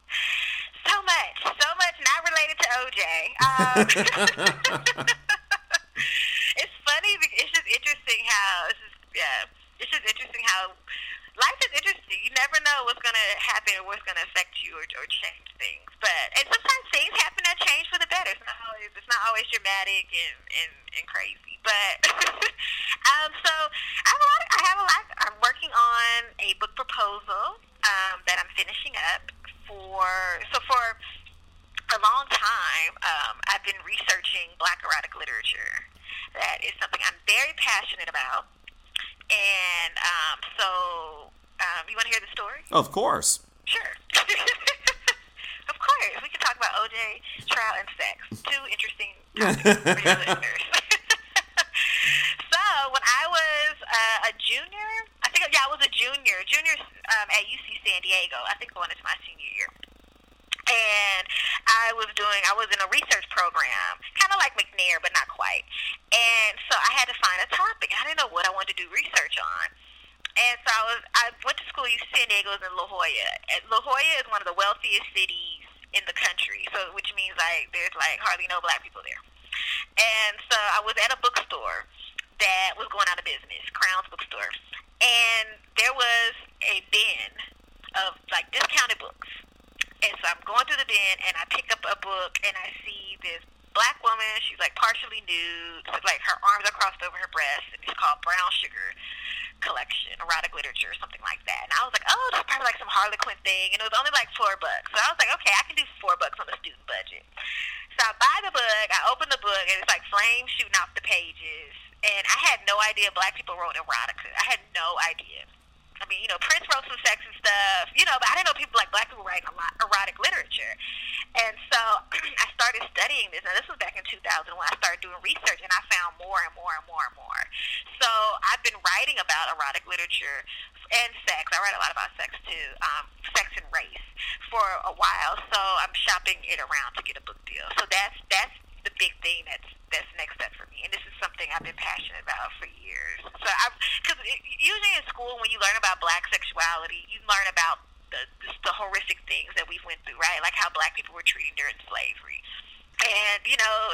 So much not related to OJ. It's funny. It's just interesting how life is interesting. You never know what's going to happen or what's going to affect you or change things. And sometimes things happen that change for the better. It's not always dramatic and crazy. But so I have a lot. I'm working on a book proposal that I'm finishing up for a long time. I've been researching Black erotic literature. That is something I'm very passionate about. And you want to hear the story? Of course. Sure. Of course. We can talk about OJ, trial, and sex. Two interesting topics for your listeners. So when I was a junior, I was a junior at UC San Diego. I think going into my senior year. And I was in a research program, kind of like McNair, but not quite. And so I had to find a topic. I didn't know what I wanted to do research on. And so I went to school at UC San Diego in La Jolla. And La Jolla is one of the wealthiest cities in the country, so which means there's hardly no black people there. And so I was at a bookstore that was going out of business, Crown's Bookstore. And there was a bin of discounted books. And so I'm going through the bin, and I pick up a book, and I see this black woman. She's partially nude, so her arms are crossed over her breasts, and it's called Brown Sugar Collection, erotic literature, or something like that. And I was like, oh, this is probably some Harlequin thing, and it was only $4. So I was like, okay, I can do $4 on the student budget. So I buy the book, I open the book, and it's flames shooting off the pages. And I had no idea black people wrote erotica. I had no idea. I mean, Prince wrote some sex and stuff, but I didn't know black people write a lot erotic literature. And so I started studying this. Now, this was back in 2000 when I started doing research, and I found more and more and more and more. So I've been writing about erotic literature and sex. I write a lot about sex, too, sex and race for a while. So I'm shopping it around to get a book deal. So that's the big thing that's next step for me. And this is something I've been passionate about for years. So because usually in school when you learn about black sexuality, you learn about the horrific things that we went through, right? Like how black people were treated during slavery. And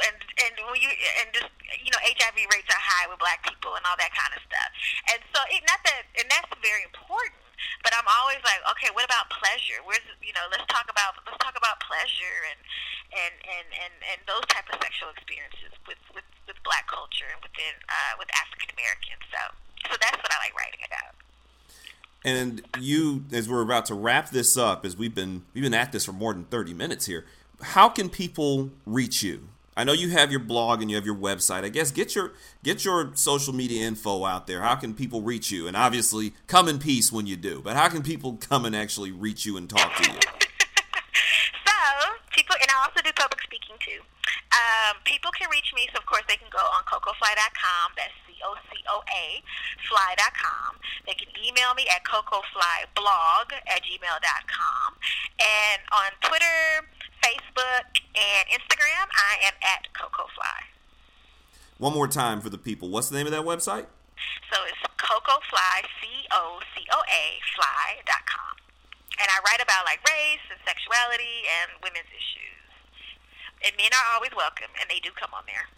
HIV rates are high with black people and all that kind of stuff. And so that's very important. But I'm always like, okay, what about pleasure? Let's talk about pleasure and those type of sexual experiences with black culture and with African Americans. So So that's what I like writing about. And you, as we're about to wrap this up, as we've been at this for more than 30 minutes here, how can people reach you? I know you have your blog and you have your website. I guess get your social media info out there. How can people reach you? And obviously, come in peace when you do. But how can people come and actually reach you and talk to you? So, people, and I also do public speaking too. People can reach me, so of course they can go on CocoFly.com. That's COCOA fly.com. They can email me at CocoFlyblog@gmail.com. And on Twitter, Facebook, and Instagram, I am at CocoFly. One more time for the people. What's the name of that website? So it's CocoFly, COCOA fly.com. And I write about like race and sexuality and women's issues. And men are always welcome, and they do come on there.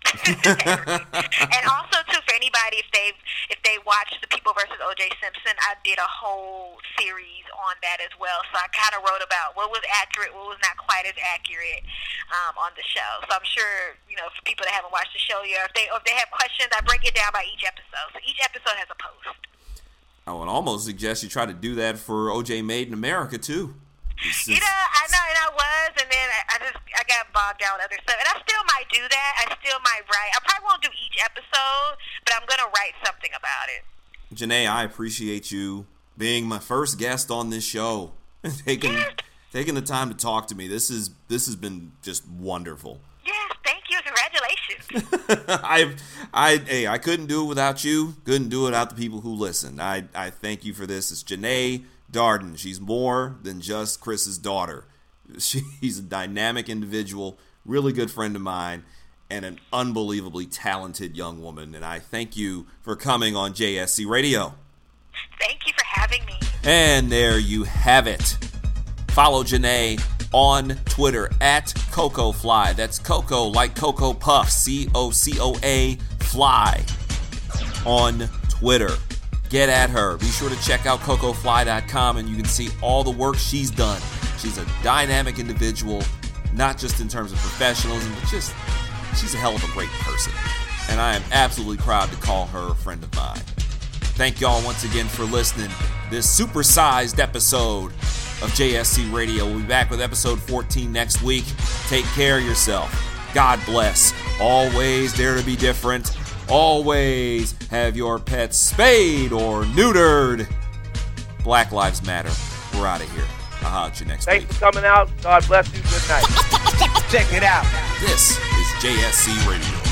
And also, too, for anybody, if they watched The People versus O.J. Simpson, I did a whole series on that as well. So I kind of wrote about what was accurate, what was not quite as accurate on the show. So I'm sure, for people that haven't watched the show yet, if they have questions, I break it down by each episode. So each episode has a post. I would almost suggest you try to do that for O.J. Made in America, too. I know, and I was, and then I got bogged down with other stuff, and I still might do that. I still might write. I probably won't do each episode, but I'm gonna write something about it. Janae, I appreciate you being my first guest on this show, taking the time to talk to me. This has been just wonderful. Yes, thank you. Congratulations. I couldn't do it without you. Couldn't do it without the people who listen. I thank you for this. It's Janae Darden. She's more than just Chris's daughter. She's a dynamic individual, really good friend of mine, and an unbelievably talented young woman. And I thank you for coming on JSC Radio. Thank you for having me. And there you have it. Follow Janae on Twitter at CocoFly. That's Coco like Cocoa Puffs, COCOA Fly on Twitter. Get at her. Be sure to check out CocoFly.com and you can see all the work she's done. She's a dynamic individual, not just in terms of professionalism, but just she's a hell of a great person. And I am absolutely proud to call her a friend of mine. Thank y'all once again for listening. This supersized episode of JSC Radio. We'll be back with episode 14 next week. Take care of yourself. God bless. Always dare to be different. Always have your pets spayed or neutered. Black Lives Matter. We're out of here. I'll holler at you next week. Thanks for coming out. God bless you. Good night. Check it out. This is JSC Radio.